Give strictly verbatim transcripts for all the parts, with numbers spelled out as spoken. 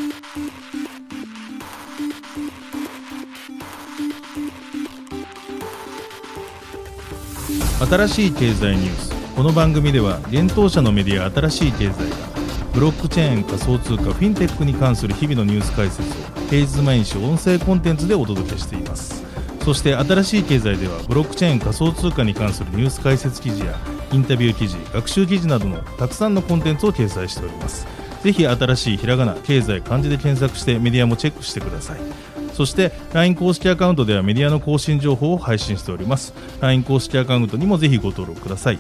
新しい経済ニュース。この番組では現当社のメディア新しい経済がブロックチェーン、仮想通貨、フィンテックに関する日々のニュース解説を平日毎日音声コンテンツでお届けしています。そして新しい経済ではブロックチェーン、仮想通貨に関するニュース解説記事やインタビュー記事、学習記事などのたくさんのコンテンツを掲載しております。ぜひ新しいひらがな、経済、漢字で検索してメディアもチェックしてください。そして ライン 公式アカウントではメディアの更新情報を配信しております。 ライン 公式アカウントにもぜひご登録ください。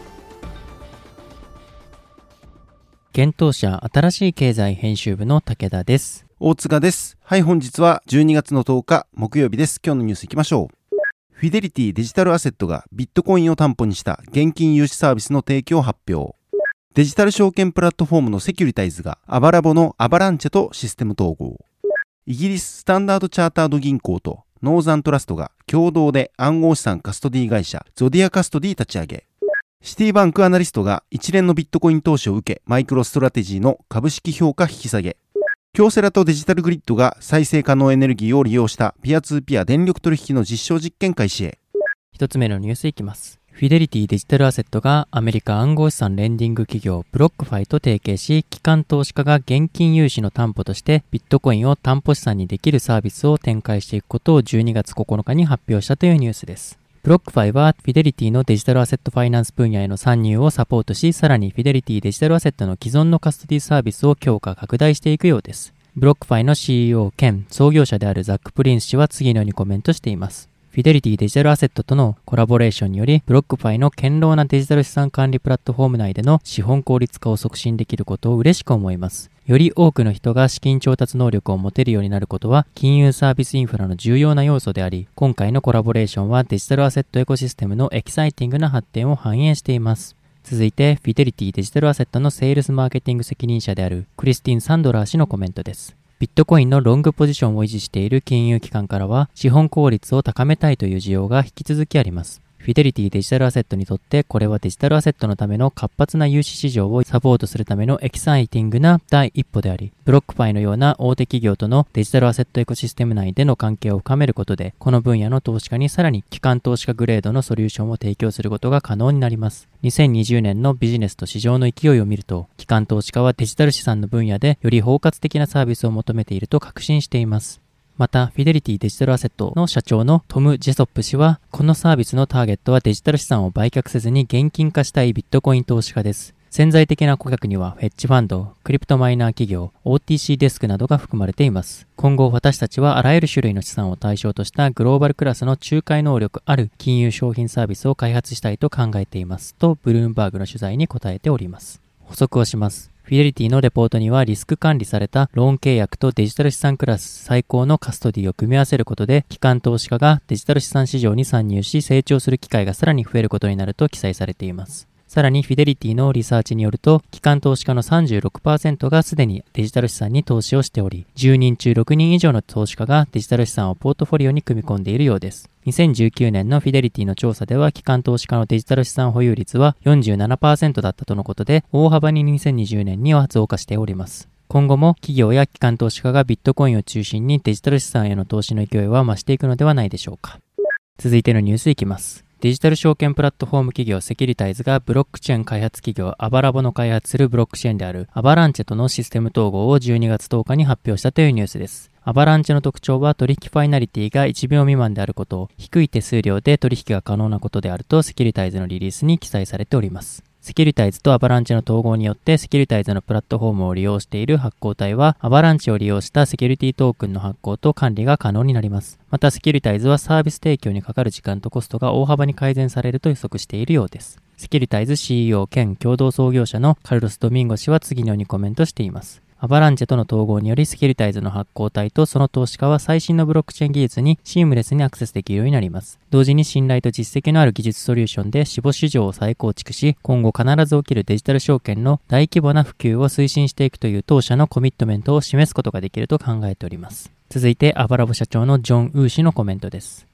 現当社新しい経済編集部の武田です。 大塚です。はい、本日はじゅうにがつのとおか木曜日です。今日のニュースいきましょう。フィデリティデジタルアセットがビットコインを担保にした現金融資サービスの提供を発表。デジタル証券プラットフォームのセキュリタイズがアバラボのアバランチェとシステム統合。イギリススタンダードチャータード銀行とノーザントラストが共同で暗号資産カストディ会社ゾディアカストディ立ち上げ。シティバンクアナリストが一連のビットコイン投資を受けマイクロストラテジーの株式評価引き下げ。京セラとデジタルグリッドが再生可能エネルギーを利用したピアツーピア電力取引の実証実験開始へ。 一つ目のニュースいきます。フィデリティデジタルアセットがアメリカ暗号資産レンディング企業ブロックファイと提携し、機関投資家が現金融資の担保としてビットコインを担保資産にできるサービスを展開していくことをじゅうにがつここのかに発表したというニュースです。ブロックファイはフィデリティのデジタルアセットファイナンス分野への参入をサポートし、さらにフィデリティデジタルアセットの既存のカストディサービスを強化拡大していくようです。ブロックファイの シーイーオー 兼創業者であるザック・プリンス氏は次のようにコメントしています。フィデリティデジタルアセットとのコラボレーションにより、ブロックファイの堅牢なデジタル資産管理プラットフォーム内での資本効率化を促進できることを嬉しく思います。より多くの人が資金調達能力を持てるようになることは金融サービスインフラの重要な要素であり、今回のコラボレーションはデジタルアセットエコシステムのエキサイティングな発展を反映しています。続いて、フィデリティデジタルアセットのセールスマーケティング責任者であるクリスティン・サンドラー氏のコメントです。ビットコインのロングポジションを維持している金融機関からは、資本効率を高めたいという需要が引き続きあります。フィデリティデジタルアセットにとって、これはデジタルアセットのための活発な融資市場をサポートするためのエキサイティングな第一歩であり、ブロックファイのような大手企業とのデジタルアセットエコシステム内での関係を深めることで、この分野の投資家にさらに機関投資家グレードのソリューションを提供することが可能になります。にせんにじゅうねんのビジネスと市場の勢いを見ると、機関投資家はデジタル資産の分野でより包括的なサービスを求めていると確信しています。また、フィデリティデジタルアセットの社長のトム・ジェソップ氏は、このサービスのターゲットはデジタル資産を売却せずに現金化したいビットコイン投資家です。潜在的な顧客には、ヘッジファンド、クリプトマイナー企業、オーティーシー デスクなどが含まれています。今後、私たちはあらゆる種類の資産を対象としたグローバルクラスの仲介能力ある金融商品サービスを開発したいと考えています。と、ブルームバーグの取材に答えております。補足をします。フィデリティのレポートにはリスク管理されたローン契約とデジタル資産クラス最高のカストディを組み合わせることで、機関投資家がデジタル資産市場に参入し成長する機会がさらに増えることになると記載されています。さらにフィデリティのリサーチによると、機関投資家の さんじゅうろくパーセント がすでにデジタル資産に投資をしており、じゅうにんちゅうろくにん以上の投資家がデジタル資産をポートフォリオに組み込んでいるようです。にせんじゅうきゅうねんのフィデリティの調査では、機関投資家のデジタル資産保有率は よんじゅうななパーセント だったとのことで、大幅ににせんにじゅうねんには増加しております。今後も企業や機関投資家がビットコインを中心にデジタル資産への投資の勢いは増していくのではないでしょうか。続いてのニュースいきます。デジタル証券プラットフォーム企業セキュリタイズがブロックチェーン開発企業アバラボの開発するブロックチェーンであるアバランチェとのシステム統合をじゅうにがつとおかに発表したというニュースです。アバランチェの特徴は取引ファイナリティがいちびょう未満であることを、低い手数料で取引が可能なことであるとセキュリタイズのリリースに記載されております。セキュリタイズとアバランチェの統合によってセキュリタイズのプラットフォームを利用している発行体はアバランチェを利用したセキュリティトークンの発行と管理が可能になります。またセキュリタイズはサービス提供にかかる時間とコストが大幅に改善されると予測しているようです。セキュリタイズ シーイーオー 兼共同創業者のカルロス・ドミンゴ氏は次のようにコメントしています。アバランチェとの統合によりセキュリタイズの発行体とその投資家は最新のブロックチェーン技術にシームレスにアクセスできるようになります。同時に信頼と実績のある技術ソリューションで死亡市場を再構築し、今後必ず起きるデジタル証券の大規模な普及を推進していくという当社のコミットメントを示すことができると考えております。続いてアバラボ社長のジョン・ウー氏のコメントです。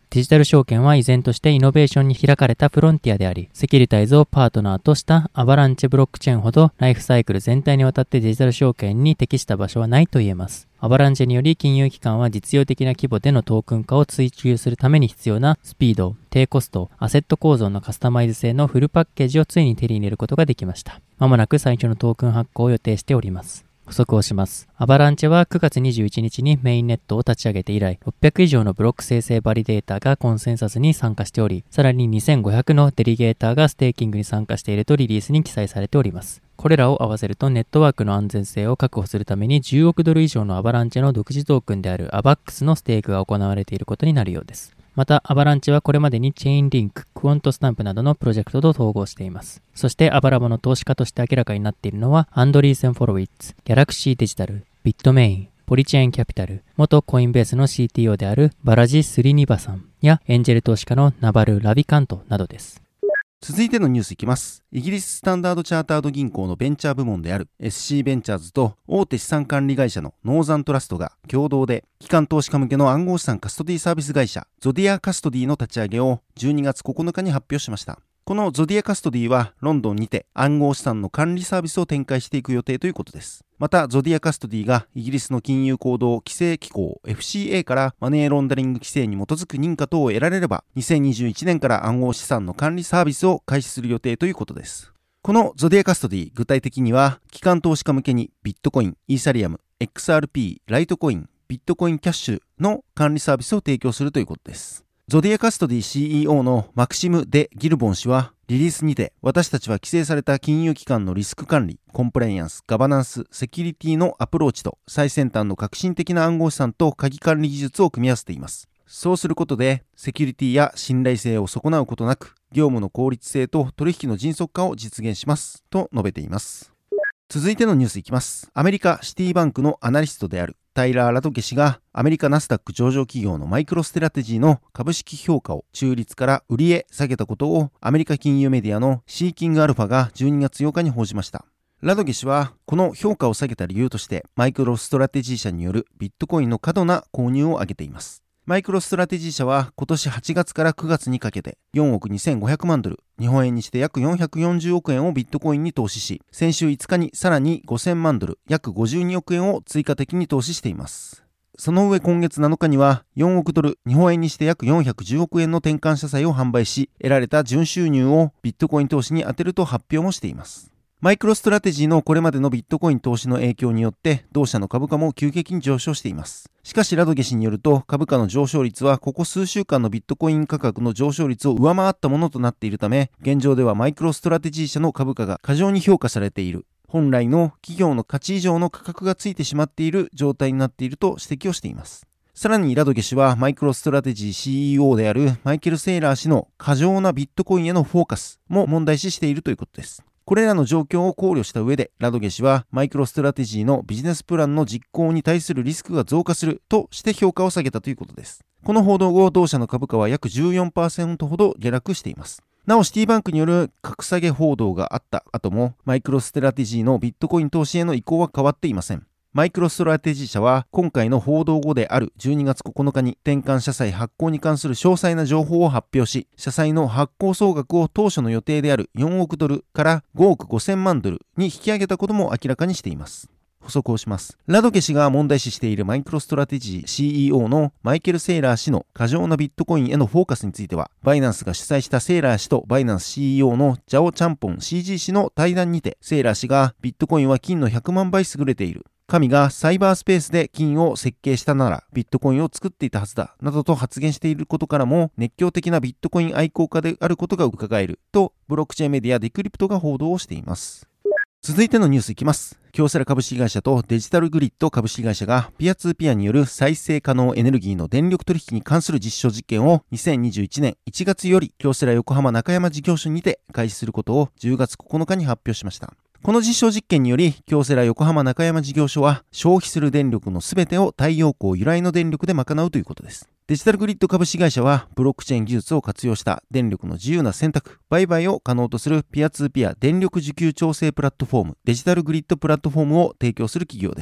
デジタル証券は依然としてイノベーションに開かれたフロンティアであり、セキュリタイズをパートナーとしたアバランチブロックチェーンほどライフサイクル全体にわたってデジタル証券に適した場所はないと言えます。アバランチにより金融機関は実用的な規模でのトークン化を追求するために必要なスピード、低コスト、アセット構造のカスタマイズ性のフルパッケージをついに手に入れることができました。まもなく最初のトークン発行を予定しております。補足をします。アバランチはくがつにじゅういちにちにメインネットを立ち上げて以来、ろっぴゃく以上のブロック生成バリデータがコンセンサスに参加しており、さらににせんごひゃくのデリゲーターがステーキングに参加しているとリリースに記載されております。これらを合わせるとネットワークの安全性を確保するためにじゅうおくドル以上のアバランチの独自トークンであるアバックスのステークが行われていることになるようです。また、アバランチはこれまでにチェーンリンク、クォントスタンプなどのプロジェクトと統合しています。そして、アバラボの投資家として明らかになっているのは、アンドリーセン・フォロウィッツ、ギャラクシーデジタル、ビットメイン、ポリチェーンキャピタル、元コインベースの シーティーオー であるバラジ・スリニバさんやエンジェル投資家のナバル・ラビカントなどです。 続いてのニュースいきます。イギリススタンダードチャータード銀行のベンチャー部門である エスシー ベンチャーズと大手資産管理会社のノーザントラストが共同で機関投資家向けの暗号資産カストディサービス会社ゾディアカストディの立ち上げをじゅうにがつここのかに発表しました。このゾディアカストディはロンドンにて暗号資産の管理サービスを展開していく予定ということです。またゾディアカストディがイギリスの金融行動規制機構 エフシーエー からマネーロンダリング規制に基づく認可等を得られればにせんにじゅういちねんから暗号資産の管理サービスを開始する予定ということです。このゾディアカストディ、具体的には機関投資家向けにビットコイン、イーサリアム、エックスアールピー、ライトコイン、ビットコインキャッシュの管理サービスを提供するということです。ゾディアカストディ シーイーオー のマクシム・デ・ギルボン氏はリリースにて私たちは規制された金融機関のリスク管理、コンプライアンス、ガバナンス、セキュリティのアプローチと最先端の革新的な暗号資産と鍵管理技術を組み合わせています。そうすることでセキュリティや信頼性を損なうことなく業務の効率性と取引の迅速化を実現しますと述べています。続いてのニュースいきます。アメリカシティバンクのアナリストであるタイラー・ラドゲ氏がアメリカナスダック上場企業のマイクロステラテジーの株式評価を中立から売りへ下げたことをアメリカ金融メディアのシーキングアルファがじゅうにがつようかに報じました。ラドゲ氏はこの評価を下げた理由としてマイクロストラテジー社によるビットコインの過度な購入を挙げています。マイクロストラテジー社は今年はちがつからくがつにかけてよんおくにせんごひゃくまんドル、日本円にして約よんひゃくよんじゅうおくえんをビットコインに投資し、先週いつかにさらにごせんまんドル、約ごじゅうにおくえんを追加的に投資しています。その上今月なのかにはよんおくドル、日本円にして約よんひゃくじゅうおくえんの転換社債を販売し、得られた純収入をビットコイン投資に充てると発表もしています。マイクロストラテジーのこれまでのビットコイン投資の影響によって同社の株価も急激に上昇しています。しかしラドゲ氏によると株価の上昇率はここ数週間のビットコイン価格の上昇率を上回ったものとなっているため、現状ではマイクロストラテジー社の株価が過剰に評価されている。本来の企業の価値以上の価格がついてしまっている状態になっていると指摘をしています。さらにラドゲ氏はマイクロストラテジー シーイーオー であるマイケル・セイラー氏の過剰なビットコインへのフォーカスも問題視しているということです。これらの状況を考慮した上でラドゲ氏はマイクロストラテジーのビジネスプランの実行に対するリスクが増加するとして評価を下げたということです。この報道後、同社の株価は約 じゅうよんパーセント ほど下落しています。なおシティバンクによる格下げ報道があった後もマイクロストラテジーのビットコイン投資への移行は変わっていません。マイクロストラテジー社は今回の報道後であるじゅうにがつここのかに転換社債発行に関する詳細な情報を発表し、社債の発行総額を当初の予定であるよんおくドルからごおくごせんまんドルに引き上げたことも明らかにしています。補足をします。ラドゲ氏が問題視しているマイクロストラテジー シーイーオー のマイケル・セイラー氏の過剰なビットコインへのフォーカスについては、バイナンスが主催したセイラー氏とバイナンス シーイーオー のジャオ・チャンポン シージー 氏の対談にて、セイラー氏がビットコインは金のひゃくまんばい優れている。神がサイバースペースで金を設計したならビットコインを作っていたはずだなどと発言していることからも熱狂的なビットコイン愛好家であることが伺えるとブロックチェーンメディアデクリプトが報道をしています。続いてのニュースいきます。京セラ株式会社とデジタルグリッド株式会社がピアツーピアによる再生可能エネルギーの電力取引に関する実証実験をにせんにじゅういちねんいちがつより京セラ横浜中山事業所にて開始することをじゅうがつここのかに発表しました。この実証実験により、京セラ横浜中山事業所は消費する電力のすべてを太陽光由来の電力で賄うということです。デジタルグリッド株式会社はブロックチェーン技術を活用した電力の自由な選択、売買を可能とするピアツーピア電力需給調整プラットフォーム、デジタルグリッドプラットフォームを提供する企業です。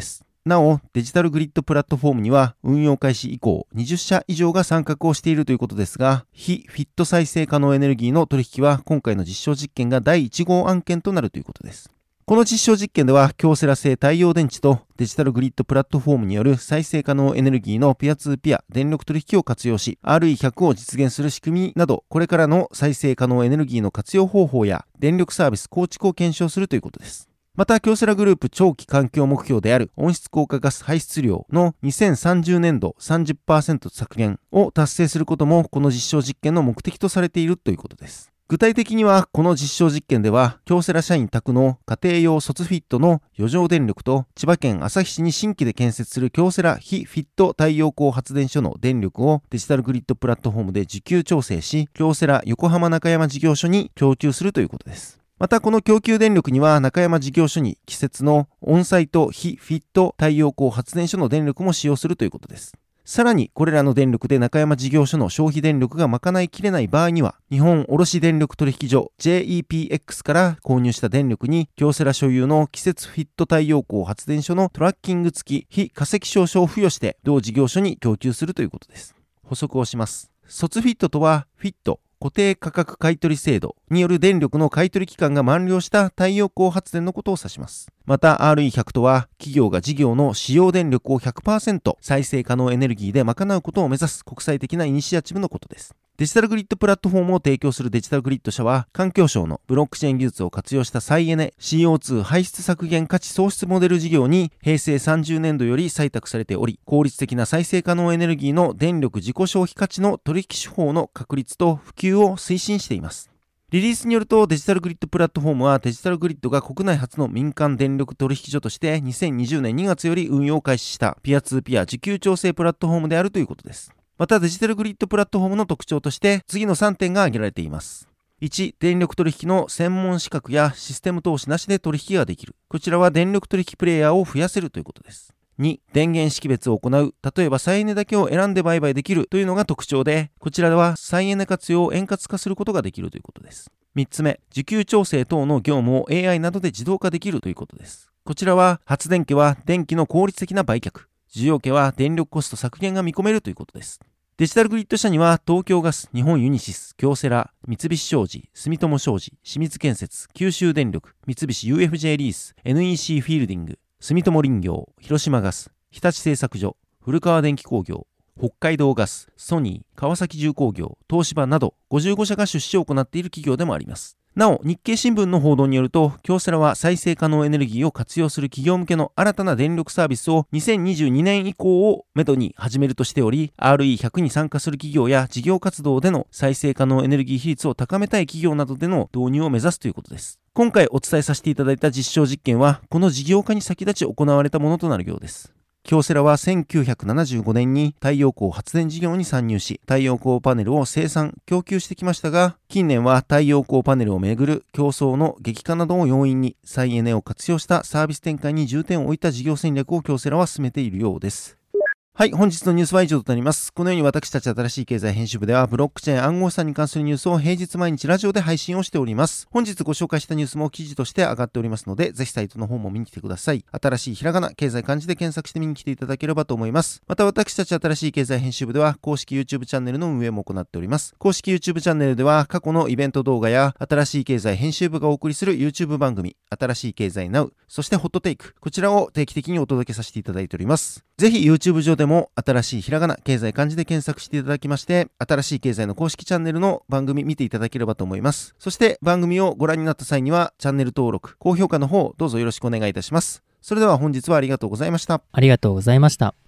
なお、デジタルグリッドプラットフォームには運用開始以降にじゅっしゃ以上が参画をしているということですが、非フィット再生可能エネルギーの取引は今回の実証実験がだいいち号案件となるということです。この実証実験では、京セラ製太陽電池とデジタルグリッドプラットフォームによる再生可能エネルギーのピアツーピア電力取引を活用し、アールイーひゃく を実現する仕組みなど、これからの再生可能エネルギーの活用方法や電力サービス構築を検証するということです。また、京セラグループ長期環境目標である温室効果ガス排出量のにせんさんじゅうねんど さんじゅっパーセント 削減を達成することも、この実証実験の目的とされているということです。具体的には、この実証実験では、京セラ社員宅の家庭用卒フィットの余剰電力と、千葉県旭市に新規で建設する京セラ非フィット太陽光発電所の電力をデジタルグリッドプラットフォームで需給調整し、京セラ横浜中山事業所に供給するということです。また、この供給電力には中山事業所に季節のオンサイト非フィット太陽光発電所の電力も使用するということです。さらに、これらの電力で中山事業所の消費電力が賄いきれない場合には、日本卸電力取引所 ジェイイーピーエックス から購入した電力に、京セラ所有の季節フィット太陽光発電所のトラッキング付き非化石証書を付与して、同事業所に供給するということです。補足をします。卒フィットとは、フィット、固定価格買取制度による電力の買取期間が満了した太陽光発電のことを指します。また アールイーひゃく とは企業が事業の使用電力を ひゃくパーセント 再生可能エネルギーで賄うことを目指す国際的なイニシアチブのことです。デジタルグリッドプラットフォームを提供するデジタルグリッド社は、環境省のブロックチェーン技術を活用した再エネ シーオーツー 排出削減価値創出モデル事業に平成さんじゅうねんどより採択されており、効率的な再生可能エネルギーの電力自己消費価値の取引手法の確立と普及を推進しています。リリースによると、デジタルグリッドプラットフォームはデジタルグリッドが国内初の民間電力取引所としてにせんにじゅうねんにがつより運用を開始したピアツーピア需給調整プラットフォームであるということです。またデジタルグリッドプラットフォームの特徴として次のさんてんが挙げられています。いち、電力取引の専門資格やシステム投資なしで取引ができる。こちらは電力取引プレイヤーを増やせるということです。に、電源識別を行う。例えば再エネだけを選んで売買できるというのが特徴で、こちらでは再エネ活用を円滑化することができるということです。みっつめ、需給調整等の業務を エーアイ などで自動化できるということです。こちらは発電機は電気の効率的な売却。需要家は電力コスト削減が見込めるということです。デジタルグリッド社には東京ガス、日本ユニシス、京セラ、三菱商事、住友商事、清水建設、九州電力、三菱 ユーエフジェー リース、エヌイーシー フィールディング、住友林業、広島ガス、日立製作所、古川電気工業、北海道ガス、ソニー、川崎重工業、東芝などごじゅうごしゃが出資を行っている企業でもあります。なお、日経新聞の報道によると、京セラは再生可能エネルギーを活用する企業向けの新たな電力サービスをにせんにじゅうにねん以降をめどに始めるとしており、アールイーひゃく に参加する企業や事業活動での再生可能エネルギー比率を高めたい企業などでの導入を目指すということです。今回お伝えさせていただいた実証実験は、この事業化に先立ち行われたものとなるようです。京セラはせんきゅうひゃくななじゅうごねんに太陽光発電事業に参入し、太陽光パネルを生産・供給してきましたが、近年は太陽光パネルをめぐる競争の激化などを要因に、再エネを活用したサービス展開に重点を置いた事業戦略を京セラは進めているようです。はい、本日のニュースは以上となります。このように私たち新しい経済編集部では、ブロックチェーン暗号資産に関するニュースを平日毎日ラジオで配信をしております。本日ご紹介したニュースも記事として上がっておりますので、ぜひサイトの方も見に来てください。新しいひらがな、経済漢字で検索して見に来ていただければと思います。また私たち新しい経済編集部では、公式 YouTube チャンネルの運営も行っております。公式 YouTube チャンネルでは、過去のイベント動画や、新しい経済編集部がお送りする YouTube 番組、新しい経済 Now、そしてホットテイク、こちらを定期的にお届けさせていただいております。ぜひ YouTube 上でも新しいひらがな、経済漢字で検索していただきまして、新しい経済の公式チャンネルの番組見ていただければと思います。そして番組をご覧になった際には、チャンネル登録、高評価の方、どうぞよろしくお願いいたします。それでは本日はありがとうございました。 ありがとうございました。